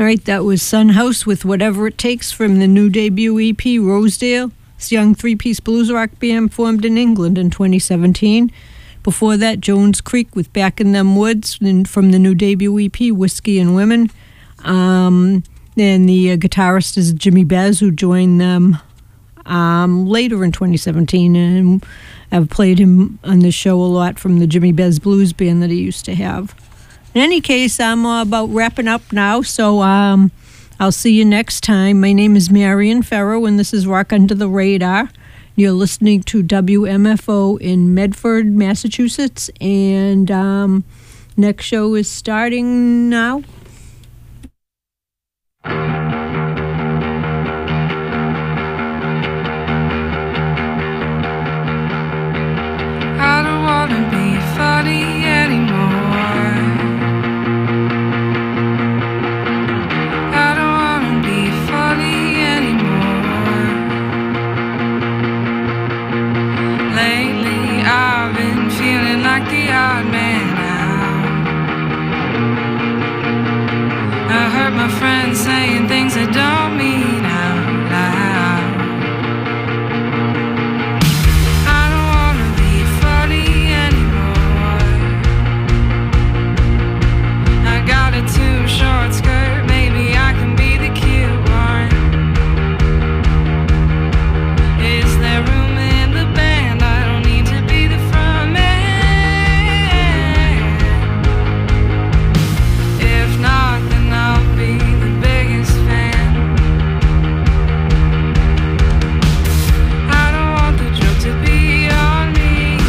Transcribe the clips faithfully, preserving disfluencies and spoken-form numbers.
right, that was Son House with Whatever It Takes from the new debut E P, Rosedale. This young three-piece blues rock band formed in England in twenty seventeen. Before that, Jones Creek with Back in Them Woods from the new debut E P, Whiskey and Women. Um, and the uh, guitarist is Jimmy Bez, who joined them um, later in twenty seventeen. And I've played him on this show a lot from the Jimmy Bez Blues Band that he used to have. In any case, I'm uh, about wrapping up now, so um, I'll see you next time. My name is Marion Farrow, and this is Rock Under the Radar. You're listening to W M F O in Medford, Massachusetts, and um, next show is starting now. I don't want to be funny anymore. The odd man out. I heard my friends saying things I don't mean out loud. I don't wanna be funny anymore. I got a too short skirt, maybe I can be the cute one. Is there room in the band? I don't need to be the front man. Not, then I'll be the biggest fan. I don't want the joke to be on me.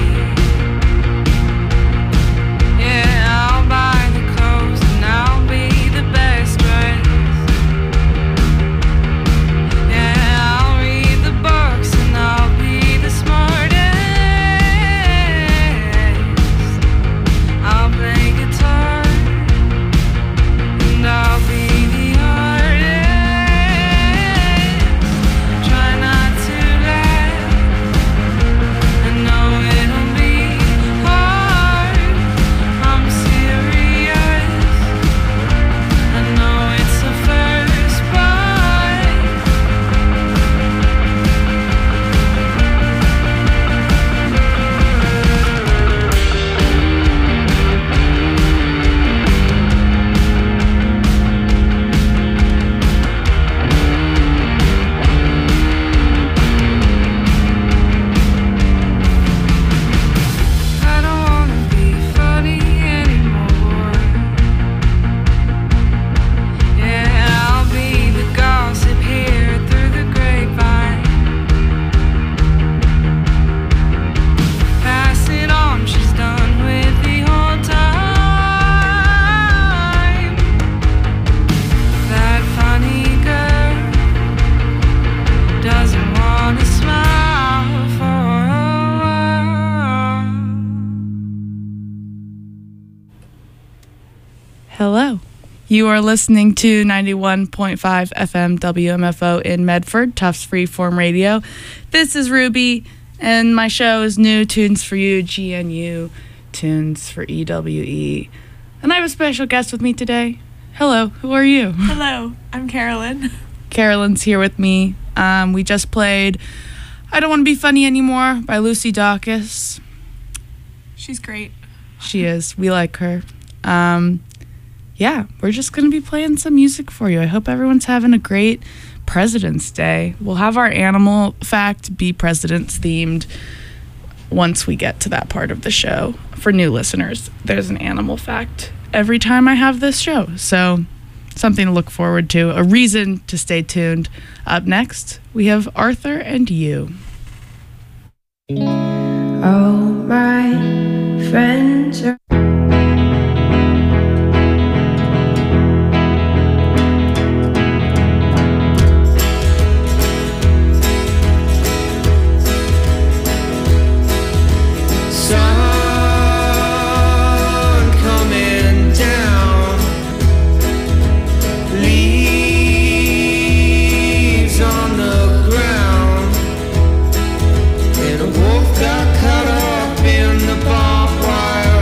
Yeah, I'll buy the clothes and I'll be the best dressed. Yeah, I'll read the books and I'll be the smartest. I'll play guitar. I'll be the artist. Try not to laugh. I know it'll be hard. I'm serious. I know it's the first bite. Hello. You are listening to ninety-one point five F M W M F O in Medford, Tufts Freeform Radio. This is Ruby, and my show is New Tunes for You, G N U, Tunes for E W E. And I have a special guest with me today. Hello, who are you? Hello, I'm Carolyn. Carolyn's here with me. Um, we just played I Don't Want to Be Funny Anymore by Lucy Dacus. She's great. She is. We like her. Um... Yeah, we're just going to be playing some music for you. I hope everyone's having a great President's Day. We'll have our animal fact be presidents themed once we get to that part of the show. For new listeners, there's an animal fact every time I have this show. So something to look forward to, a reason to stay tuned. Up next, we have Arthur and You. All my friends are Got caught up in the barbed wire.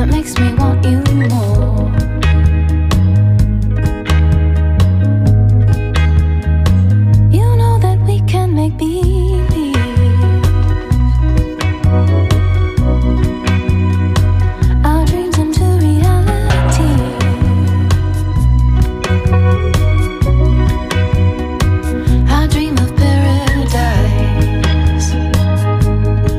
that makes me want you more. You know that we can make believe. Our dreams into reality. I dream of paradise.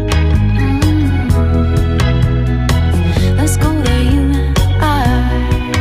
Mm. Let's go there, you and I.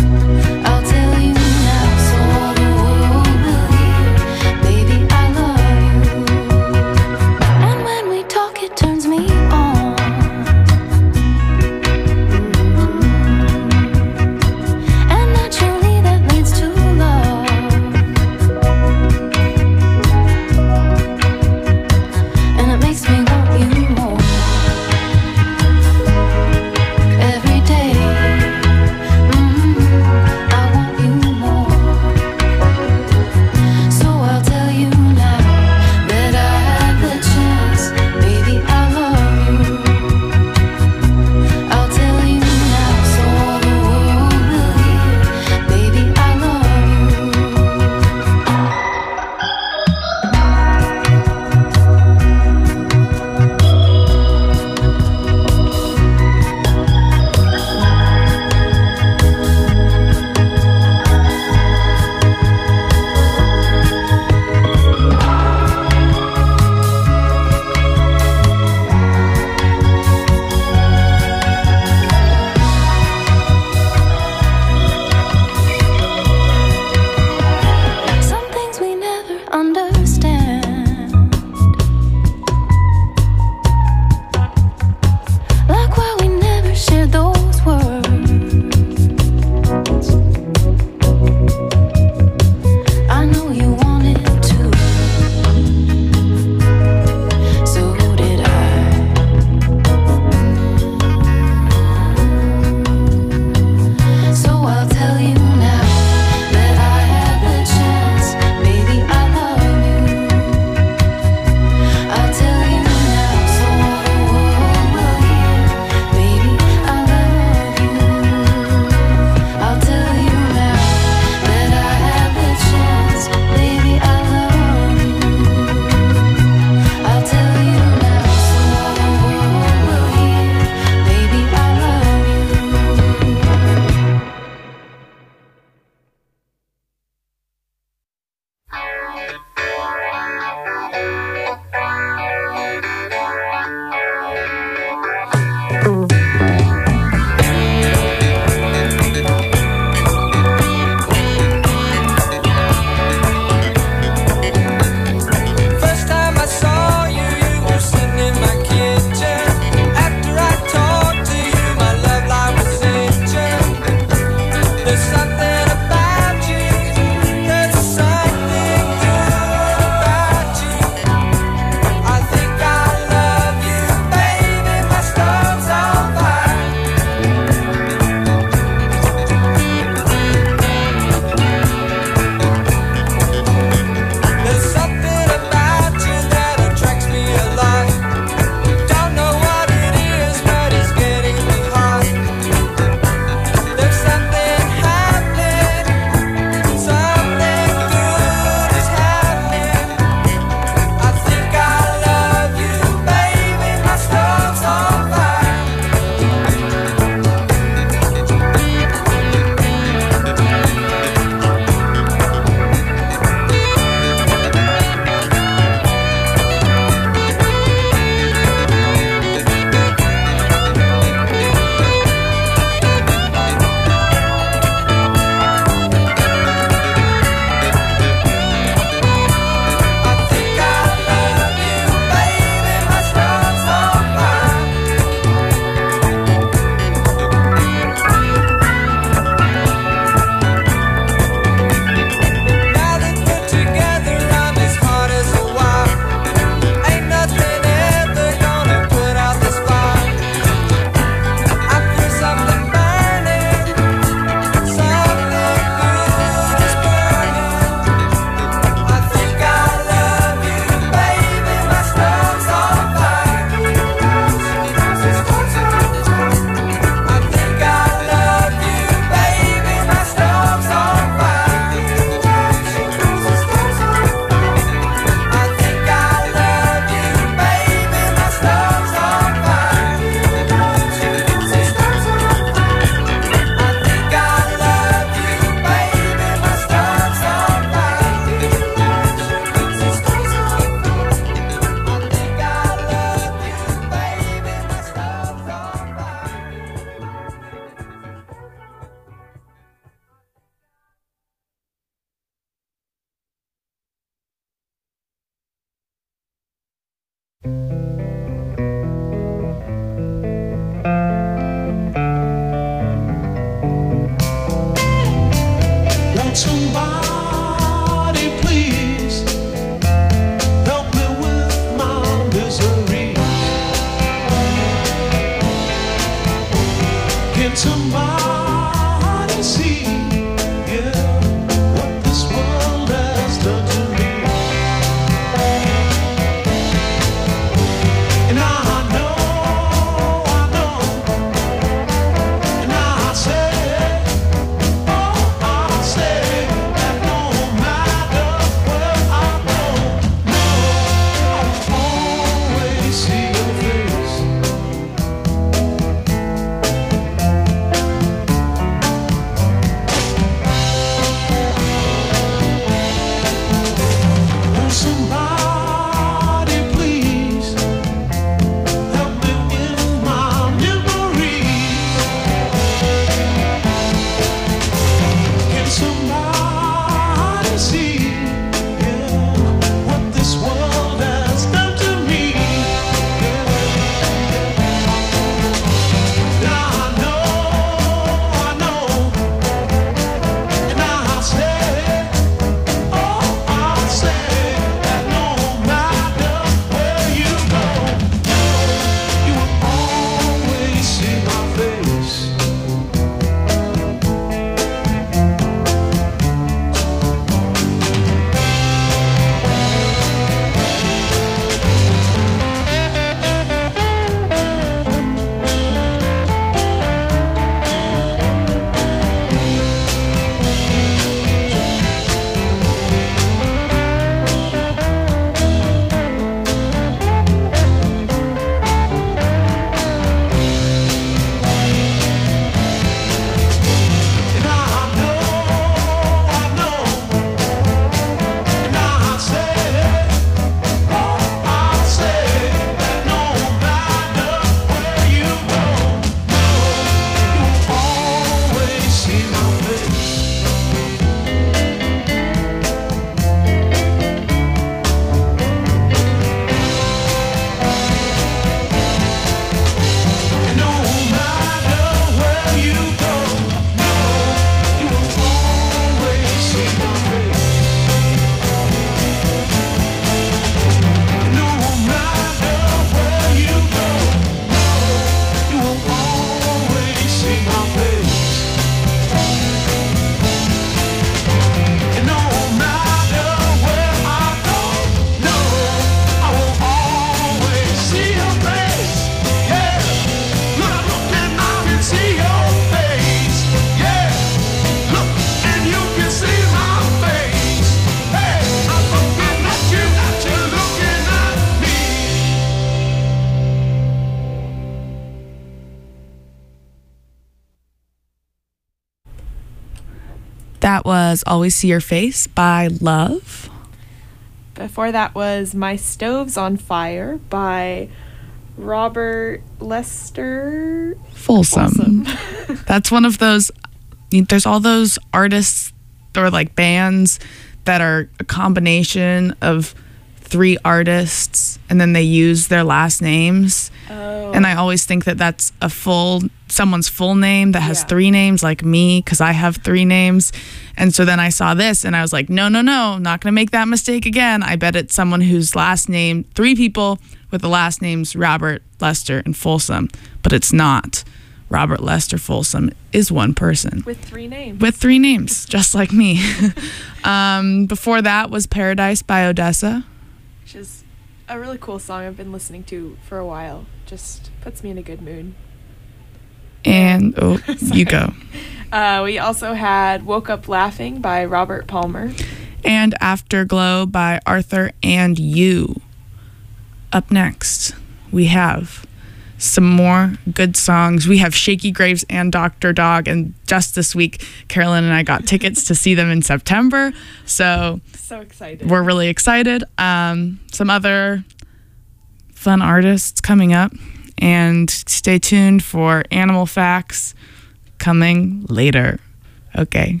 That was Always See Your Face by Love. Before that was My Stove's on Fire by Robert Lester Folsom. Folsom. That's one of those, there's all those artists or like bands that are a combination of three artists and then they use their last names. Oh. And I always think that that's a full, someone's full name that has Yeah. three names, like me, because I have three names. And so then I saw this and I was like, no, no, no, not going to make that mistake again. I bet it's someone whose last name, three people with the last names Robert, Lester, and Folsom, but it's not. Robert Lester Folsom is one person With three names. with three names, just like me. um, before that was Paradise by Odessa. Which is a really cool song I've been listening to for a while. Just puts me in a good mood. And, oh, you go. Uh, we also had Woke Up Laughing by Robert Palmer. And Afterglow by Arthur and You. Up next, we have some more good songs. We have Shaky Graves and Doctor Dog, and just this week, Carolyn and I got tickets to see them in September, so So excited. we're really excited. Um, some other fun artists coming up, and stay tuned for Animal Facts coming later. Okay.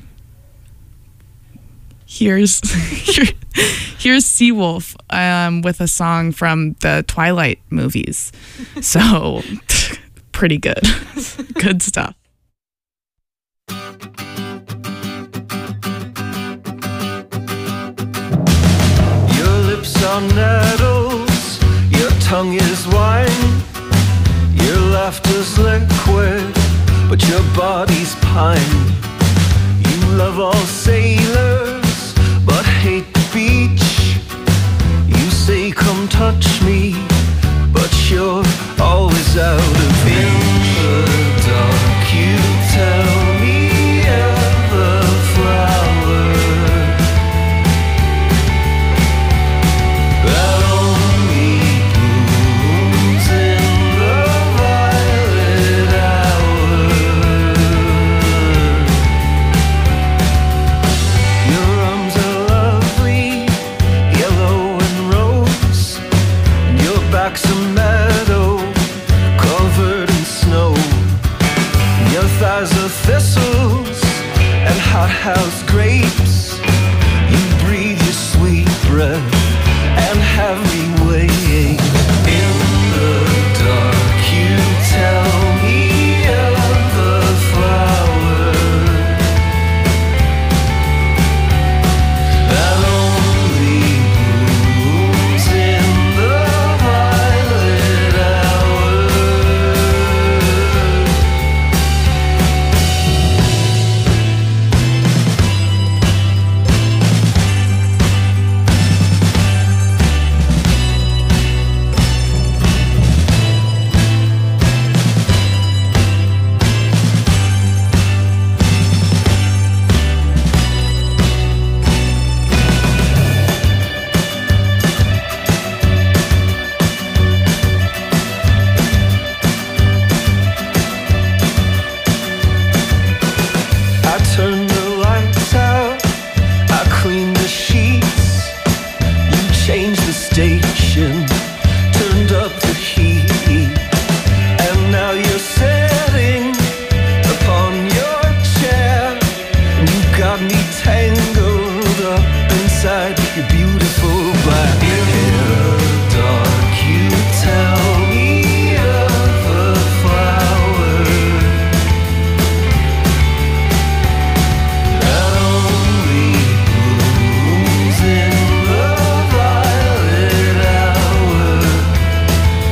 Here's here, here's Seawolf um, with a song from the Twilight movies. So pretty good. Good stuff. Your lips are nettles, your tongue is wine, your laughter's liquid, but your body's pine. You love all sailors, but hate the beach. You say come touch me, but you're always out of reach. In the dark you tell me of the flower that only blooms in the violet hour. Your arms are lovely, yellow and rose, and your back's a meadow covered in snow. And your thighs are thistles and hothouse grapes. You breathe your sweet breath and have me waiting. In the dark you tell me of the flower that only blooms in the violet hour. I turned the lights out, I cleaned the sheets. You changed the station, turned up the heat, and now you're sitting upon your chair, and you got me tangled up inside your beautiful black hair. Dark, you tell me of the flower that only blooms in the violet hour.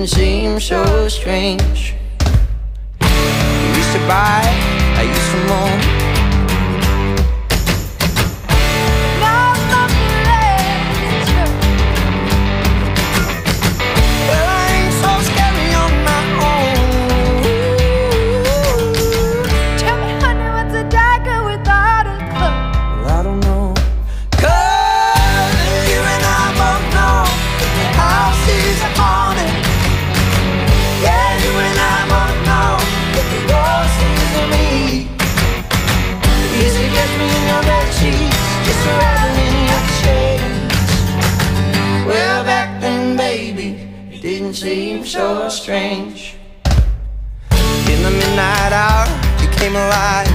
didn't seem so strange. You used to buy, I used to moan. Well, I ain't so scary on my own. Tell me, honey, what's a dagger without a club? Well, I don't know. 'Cause you and I both know the house is haunted. Yeah, you and I both know that the ghost is of me. You used to get me in your bed sheets, just rattling in your chains. Well, back then, baby, it didn't seem so strange. In the midnight hour, you came alive.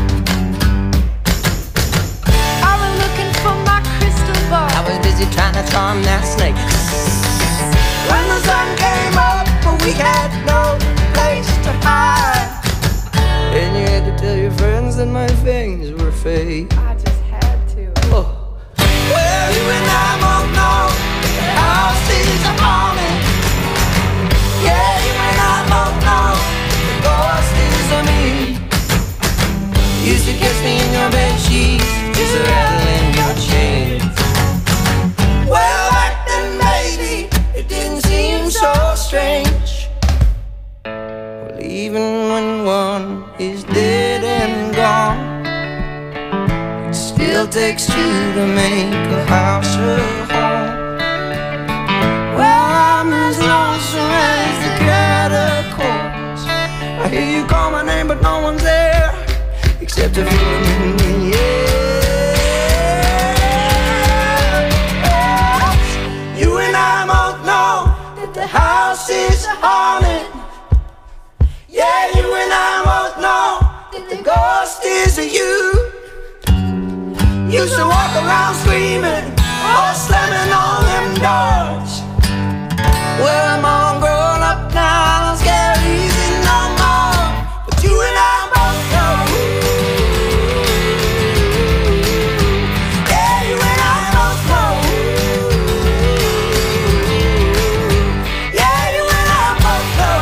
I was looking for my crystal ball. I was busy trying to charm that snake. When the sun came up, but we had no place to hide. And you had to tell your friends that my things were fake. I just had to. Oh. Well, you and I both know the house is haunted. Yeah, you and I both know the ghost is of me. You used to kiss me in your bed sheets, just rattling your chains. Well, back then, baby, it didn't seem so strange. Well, even when one is dead and gone, it still takes two to make a house a home. Well, I'm as lonesome as the catacombs. I hear you call my name, but no one's there except a feeling in the air. You and I both know that the house is haunted. Yeah, you and I both know that the ghost is of you. Used to walk around screaming, or slamming on them doors. Well, I'm all grown up now, I don't scare easy no more. But you and I both know. Yeah, you and I both know. Yeah, you and I both know.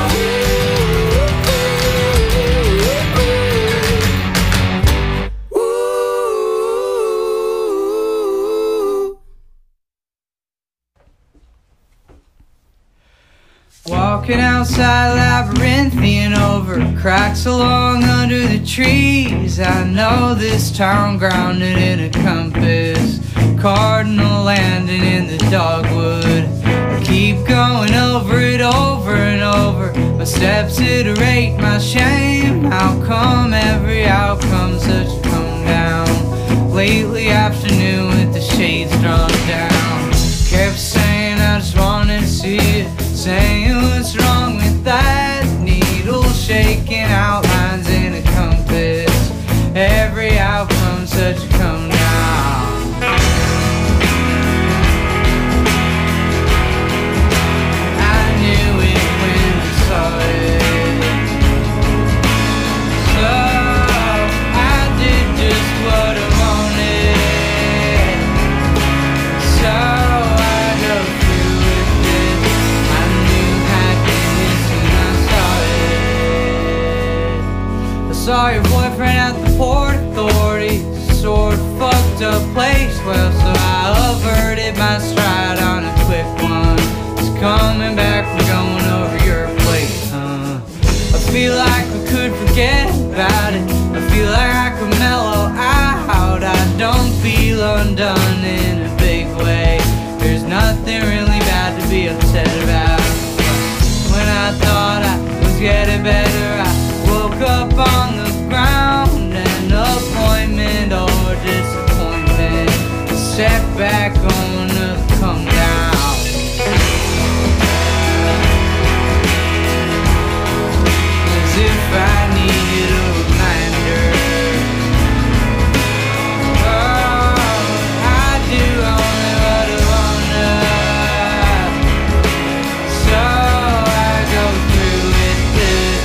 Walking outside labyrinthian over cracks along under the trees. I know this town grounded in a compass, cardinal landing in the dogwood. I keep going over it over and over. My steps iterate my shame. How come every outcome's such a come down? Lately afternoon with the shades drawn down. Kept saying I just wanted to see it, saying what's wrong with that needle, shaking outlines in a compass. Every outcome such a come down. I knew it when I saw it, so I did just what I wanted. So I go through with it. I knew happiness when I saw it. I saw your boyfriend at the Port Authority, sort of fucked up place. Well, so I averted my stride on a quick one. It's coming back from going over your place, huh? I feel like we could forget about it. I feel like I could mellow out. I don't feel undone in a big way. There's nothing really bad to be upset about. When I thought I was getting better, I woke up on the ground. An appointment or disappointment, a setback on a come down. As if I needed a reminder. Oh, I do only what I wanna. So I go through with this.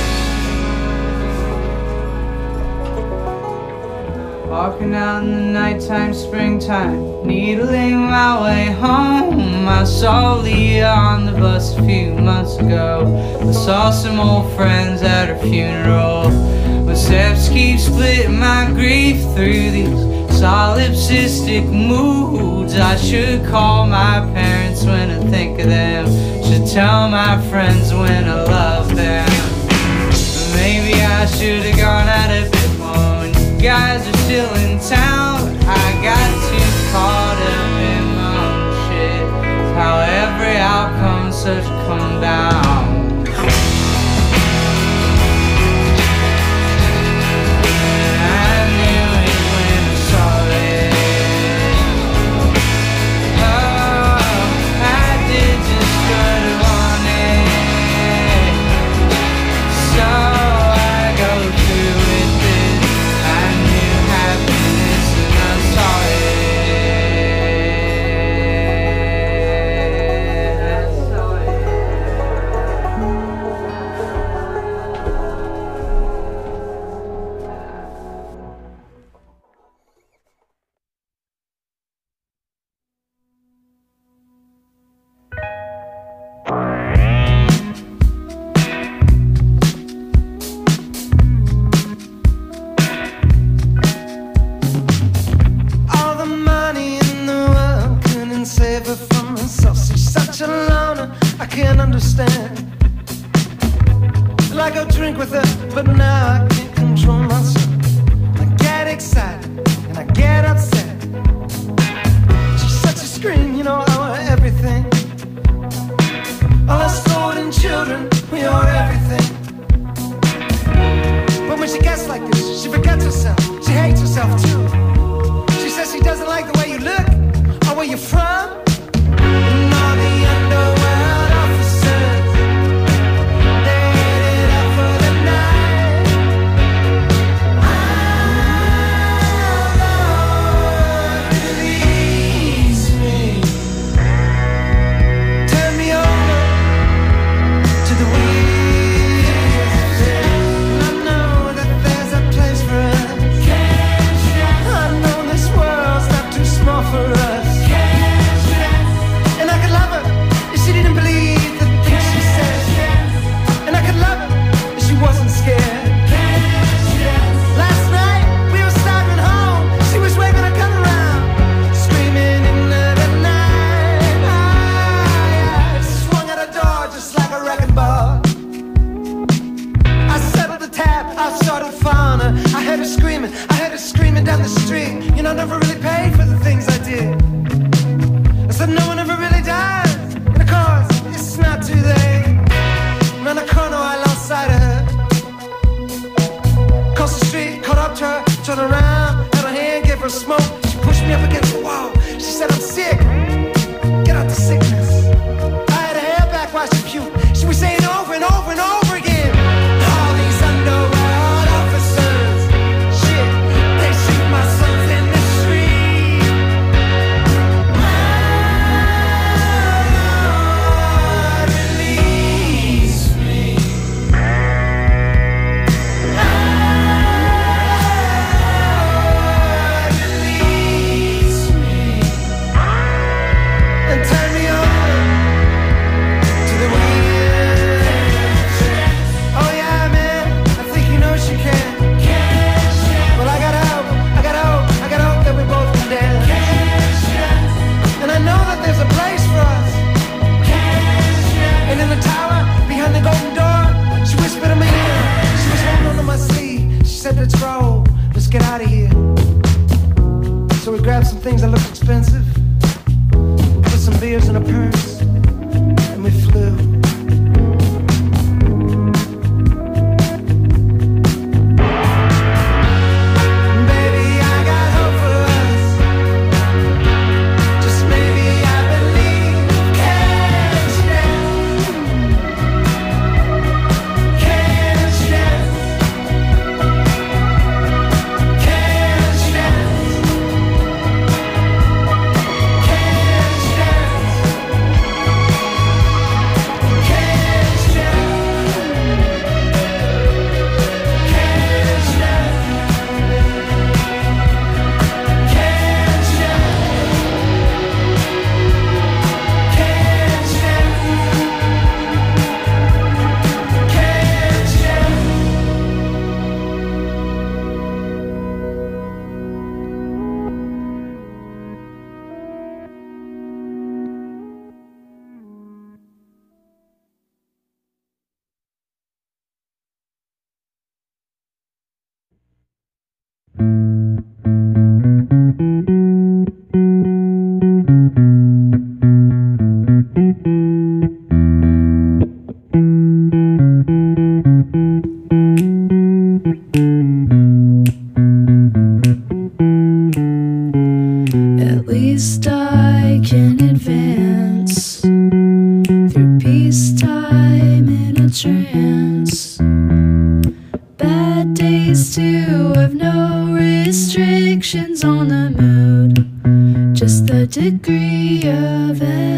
Walking out in the nighttime, springtime, needling my way home. I I saw Leah on the bus a few months ago. I saw some old friends at her funeral. My steps keep splitting my grief through these solipsistic moods. I should call my parents when I think of them. Should tell my friends when I love them. Maybe I should have gone out a bit more when you guys are still in town. I got too caught up in my own shit. How every outcome's such a come down.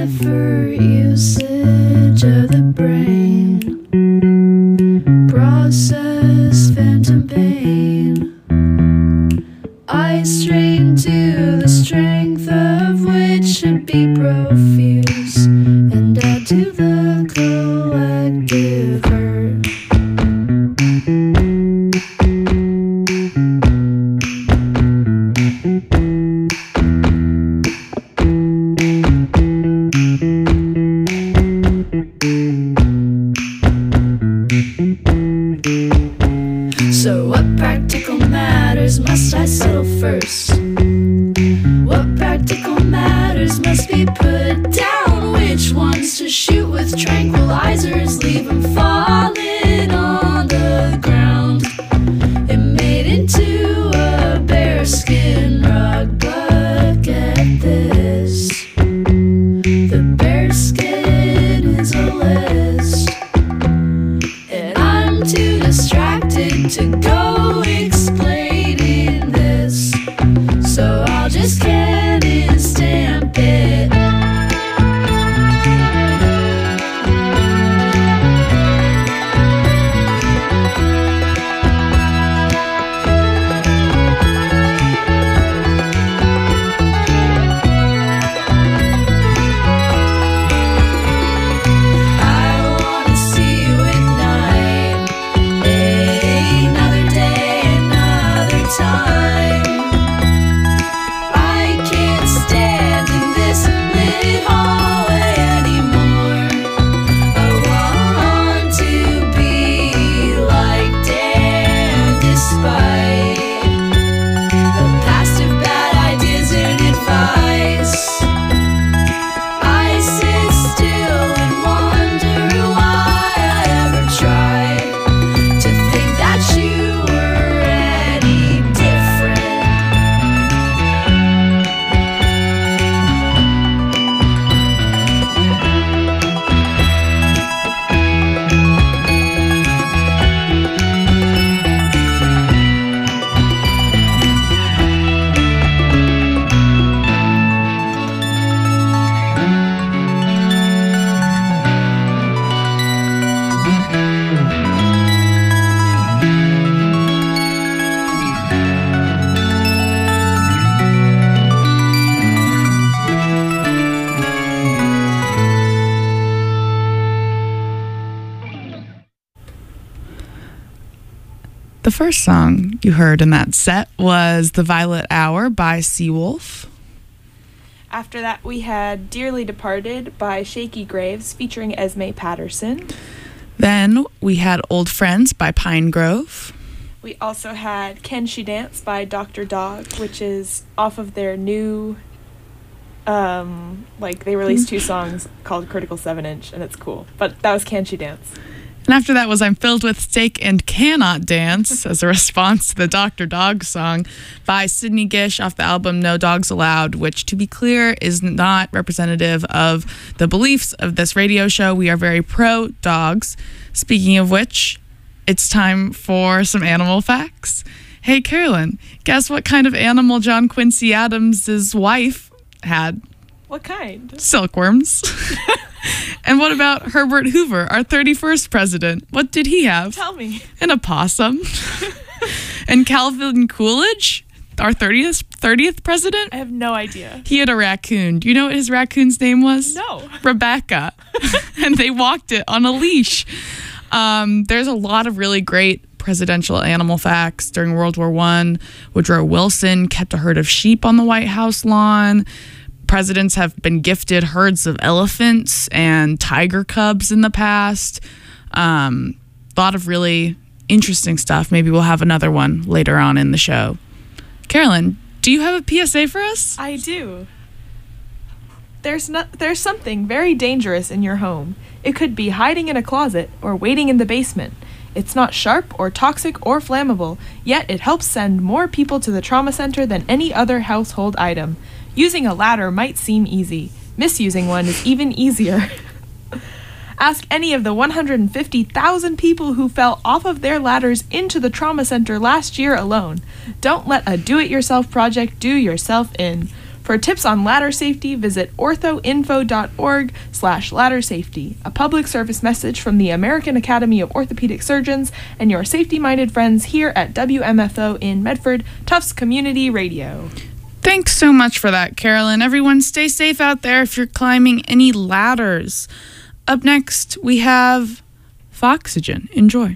clever usage of the brain. Process phantom pain. I strain to the strength of which should be profuse, and add to the collective hurt. So what practical matters must I settle first? What practical matters must be put down? Which ones to shoot with tranquilizers? Leave them falling on the ground. It made into a bearskin rug, but get this, the bearskin is a list, and I'm too distracted to go explaining this, so I'll just scan and stamp it. I wanna see you at night. Another day, another time. I can't stand in this lit hallway anymore. I want to be like Dan, despite the past of bad ideas and advice. I sit still and wonder why I ever tried to think that you were any different. The first song you heard in that set was The Violet Hour by Seawolf. After that, we had Dearly Departed by Shaky Graves featuring Esme Patterson. Then we had Old Friends by Pine Grove. We also had Can She Dance by Doctor Dog, which is off of their new, um, like, they released two songs called Critical seven inch, and it's cool. But that was Can She Dance. And after that was I'm Filled with Steak and Cannot Dance as a response to the Doctor Dog song by Sydney Gish off the album No Dogs Allowed, which, to be clear, is not representative of the beliefs of this radio show. We are very pro-dogs. Speaking of which, it's time for some animal facts. Hey, Carolyn, guess what kind of animal John Quincy Adams' wife had? What kind? Silkworms. And what about Herbert Hoover, our thirty-first president? What did he have? Tell me. An opossum. And Calvin Coolidge, our thirtieth, thirtieth president? I have no idea. He had a raccoon. Do you know what his raccoon's name was? No. Rebecca. And they walked it on a leash. Um, there's a lot of really great presidential animal facts. During World War One, Woodrow Wilson kept a herd of sheep on the White House lawn. Presidents have been gifted herds of elephants and tiger cubs in the past. Um, a lot of really interesting stuff. Maybe we'll have another one later on in the show. Carolyn, do you have a P S A for us? I do. There's no, there's something very dangerous in your home. It could be hiding in a closet or waiting in the basement. It's not sharp or toxic or flammable, yet it helps send more people to the trauma center than any other household item. Using a ladder might seem easy. Misusing one is even easier. Ask any of the one hundred fifty thousand people who fell off of their ladders into the trauma center last year alone. Don't let a do-it-yourself project do yourself in. For tips on ladder safety, visit orthoinfo.org slash ladder safety, a public service message from the American Academy of Orthopedic Surgeons and your safety-minded friends here at W M F O in Medford, Tufts Community Radio. Thanks so much for that, Carolyn. Everyone, stay safe out there if you're climbing any ladders. Up next, we have Foxygen. Enjoy.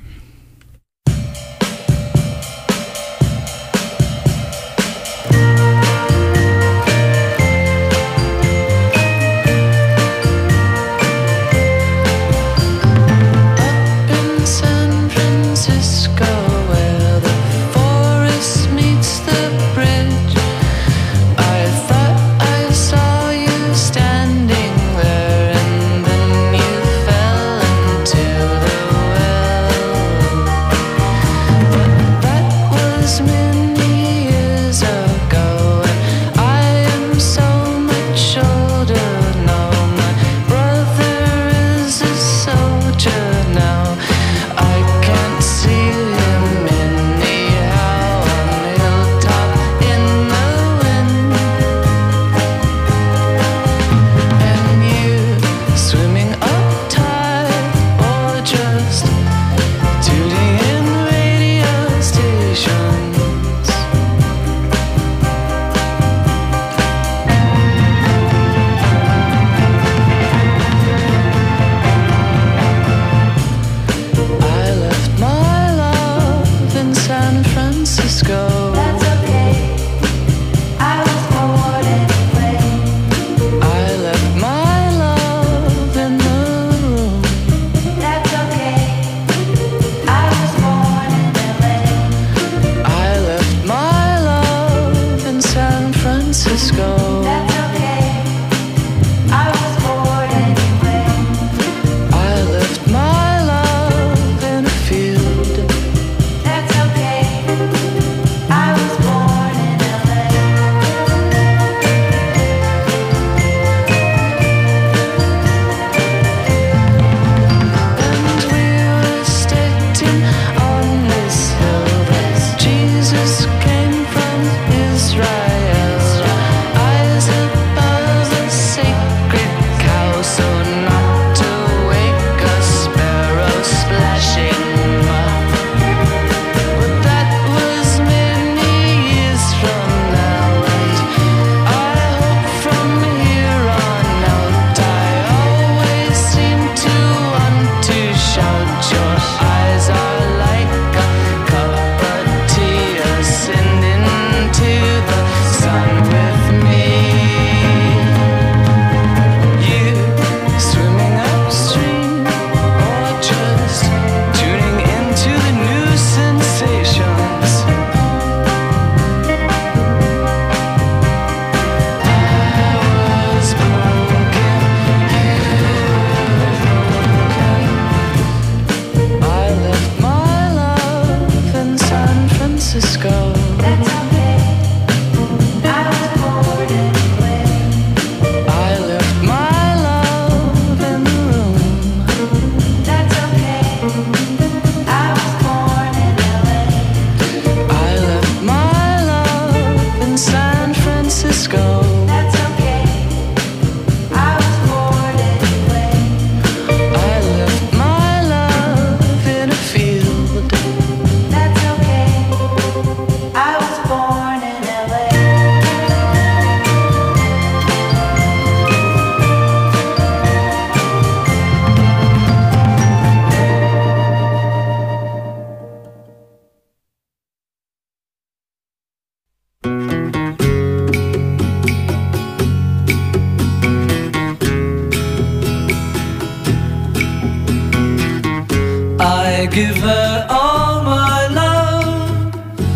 give her all my love,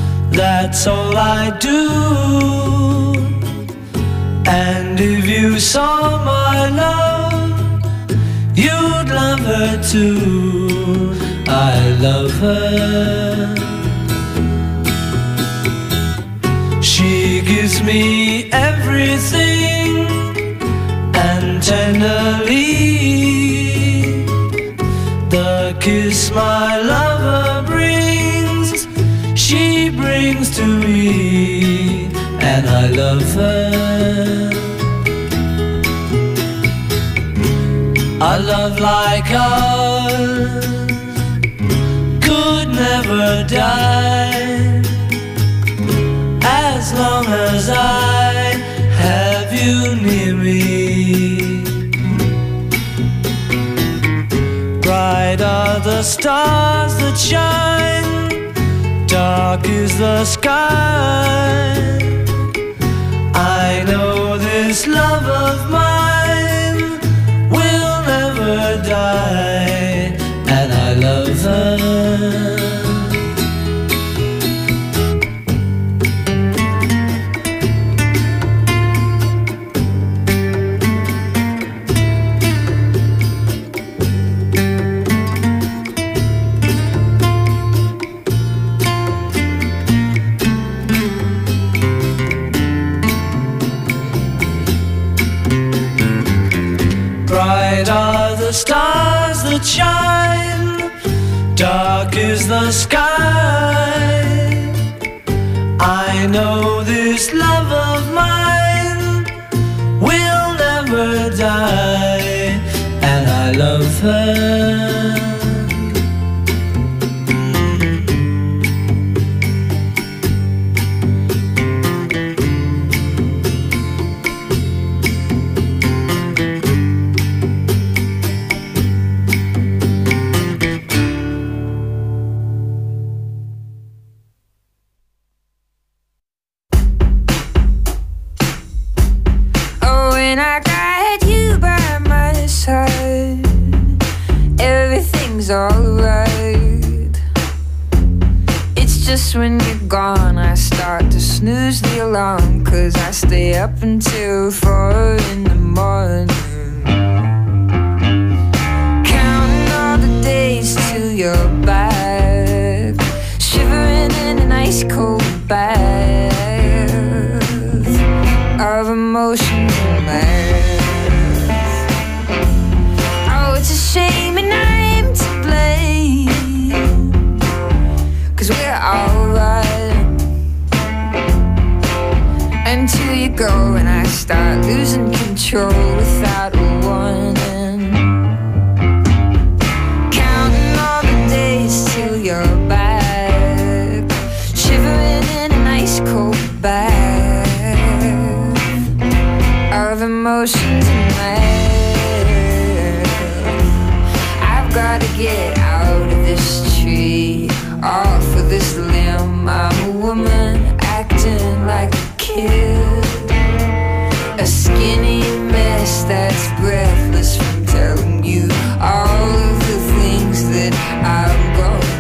that's all I do. And if you saw my love, you'd love her too. I love her. She gives me everything, and tenderly the kiss my lover brings, she brings to me, and I love her. A love like ours could never die, as long as I have you near me. Bright are the stars that shine, dark is the sky. I know this love of mine will never die, and I love her. Bright are the stars that shine, dark is the sky. I know this love of mine will never die, and I love her. Alright. It's just when you're gone I start to snooze the alarm, 'cause I stay up until four in the morning, counting all the days till you're back, shivering in an ice cold bath of emotions and math. Oh, it's a shame and I'm to blame, 'cause we're alright until you go and I start losing control without a warning, counting all the days till you're back, shivering in an ice cold bath of emotions and math. I've gotta get out of this tree, off of this limb. I'm a woman acting like a kid, a skinny mess that's breathless from telling you all of the things that I'm gonna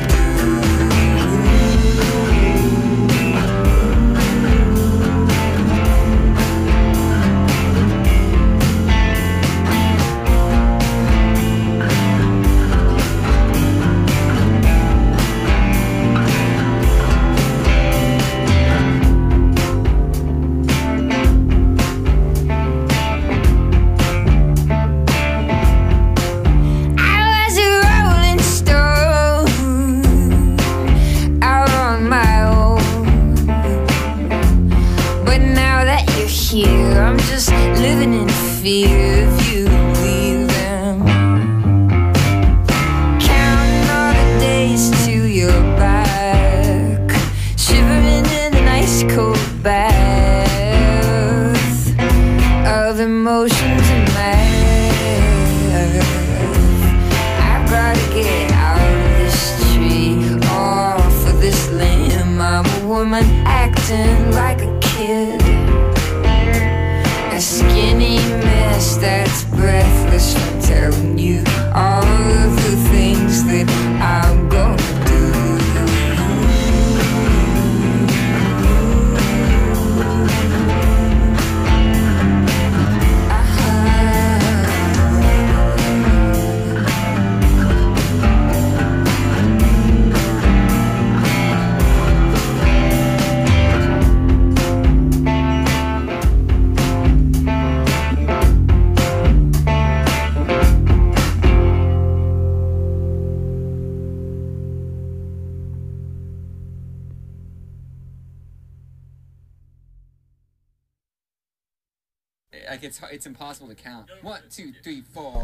like it's it's impossible to count. One, two, three, four.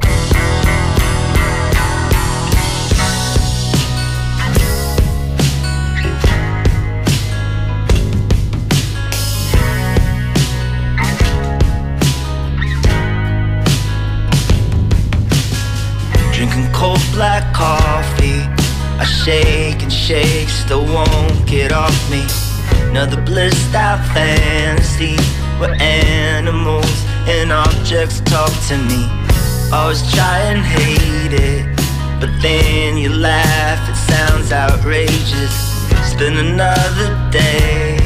Drinking cold black coffee, I shake and shake, still won't get off me. Another blissed out fantasy where animals and objects talk to me. Always try and hate it, but then you laugh, it sounds outrageous. Spend another day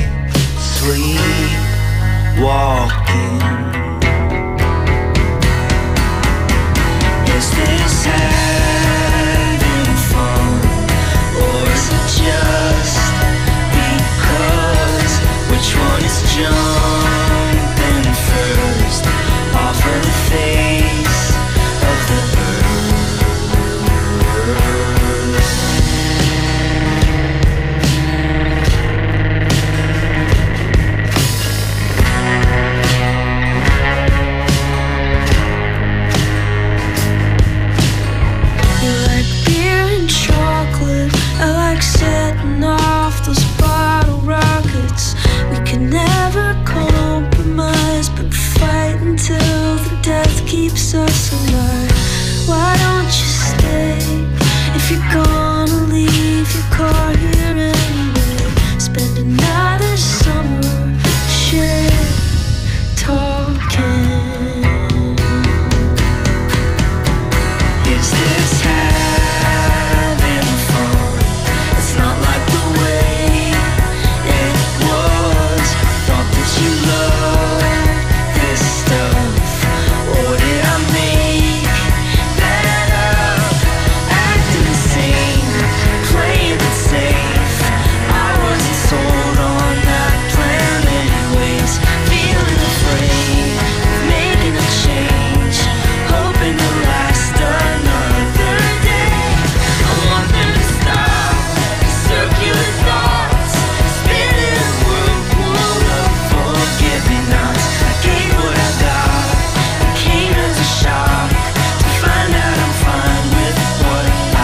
sleepwalking. Is this having fun, or is it just because? Which one is jumping first off of the face of the You like beer and chocolate, I like setting off those bottle rockets. We can never compromise, but fight until the death keeps us alive. Why don't you stay? If you're gonna leave your car here anyway, spend another summer shit talking. Is this having fun? It's not like the way it was. Thought that you loved this stuff, or did I make that up? Acting insane, playing it safe. I wasn't sold on that plan anyways. Feeling afraid of making a change, hoping to last another day. I want them to stop the circular thoughts, spinning a whirlpool of forget-me-nots. I gave what I got, it came as a shock to find out I'm fine with what I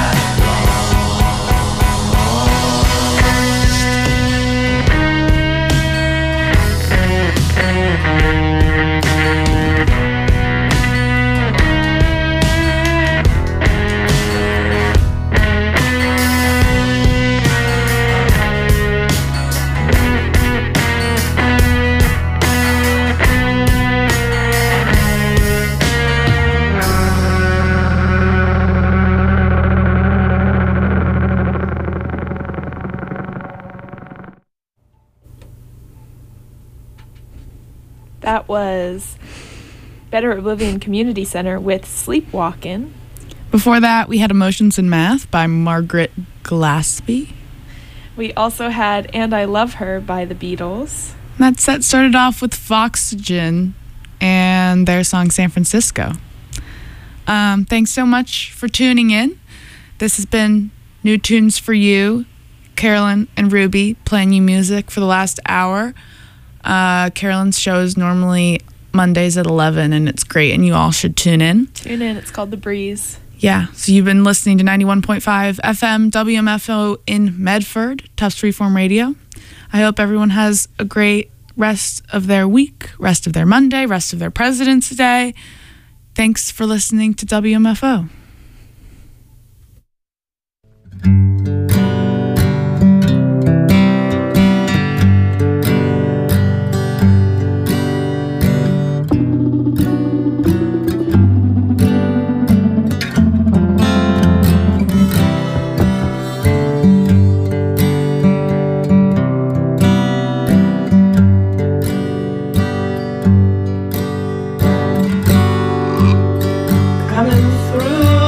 That was Better Oblivion Community Center with Sleepwalkin'. Before that, we had Emotions in Math by Margaret Glaspie. We also had And I Love Her by the Beatles. That set started off with Foxygen and their song San Francisco. Um, thanks so much for tuning in. This has been New Tunes for You. Carolyn and Ruby playing you music for the last hour. Uh, Carolyn's show is normally Mondays at eleven, and it's great, and you all should tune in. Tune in. It's called The Breeze. Yeah, so you've been listening to ninety-one point five F M W M F O in Medford, Tufts Freeform Radio. I hope everyone has a great rest of their week, rest of their Monday, rest of their President's Day. Thanks for listening to W M F O. coming through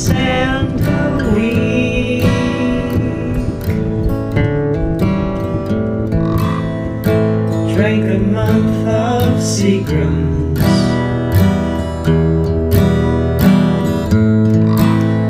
sand.